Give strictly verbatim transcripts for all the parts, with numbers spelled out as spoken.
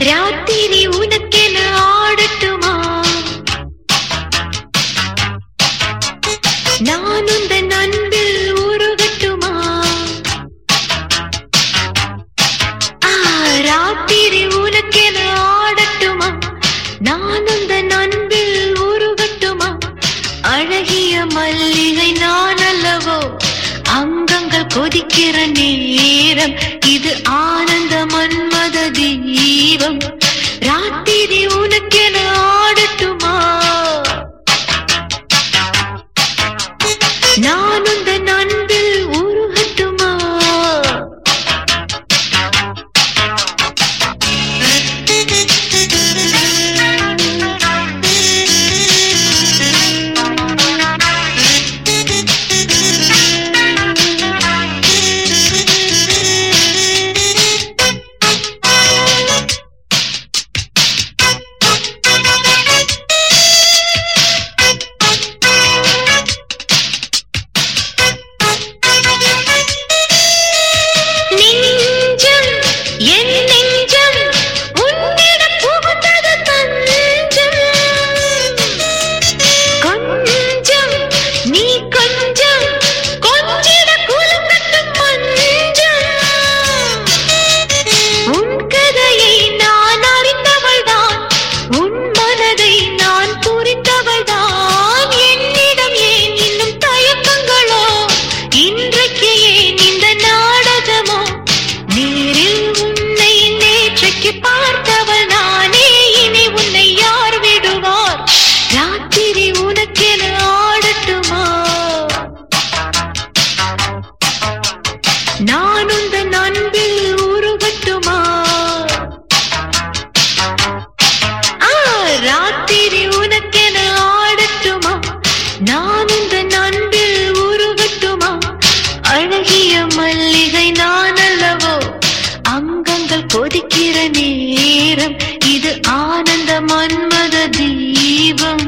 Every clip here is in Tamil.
ராத்திரி உனக்கென ஆடட்டுமா? நான் உந்தன் அன்பில் உருகட்டுமா? ராத்திரி உனக்கென ஆடட்டுமா? நான் உந்தன் அன்பில் உருகட்டுமா? அழகிய மல்லிகை நான் அல்லவோ, அங்கங்கள் கொதிக்கிற நேரம் இது ஆனந்த மன்மத தீபம். ராத்திரி உனக்கென ஆடட்டுமா? நான் உந்தன் அன்பில் உருகட்டுமா? பார்த்தவள் நானே, இனி உன்னை யார் விடுவார்? ராத்திரி உனக்கென ஆடட்டுமா? நான் உந்தன் அன்பில் உருகட்டுமா? ராத்திரி உனக்கென ஆடட்டுமா? நான் உந்தன் அன்பில் உருகட்டுமா? அழகிய மல்லிகை நான் அல்லவோ, அங்கங்கள் கொதிக்கிற நேரம் இது ஆனந்த மன்மத தீபம்.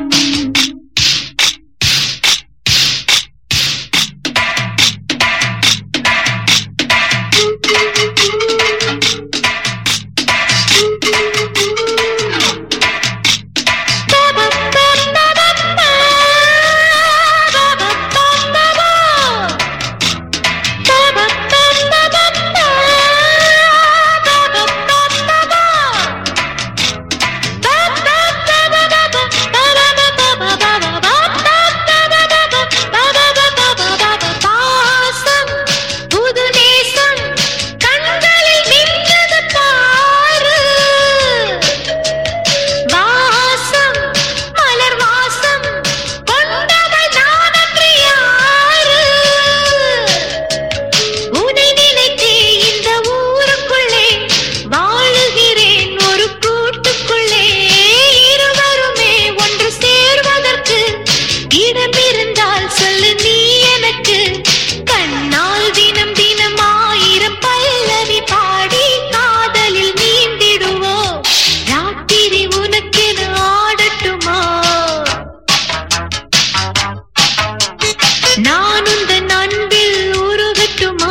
நான் உந்தன் அன்பில் உருகட்டுமா?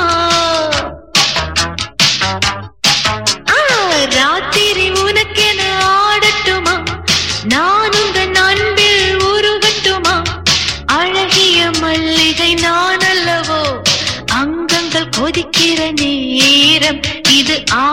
ராத்திரி உனக்கென ஆடட்டுமா? நான் உந்தன் அன்பில் உருகட்டுமா? அழகிய மல்லிகை நான் அல்லவோ, அங்கங்கள் கொதிக்கிற நேரம் இது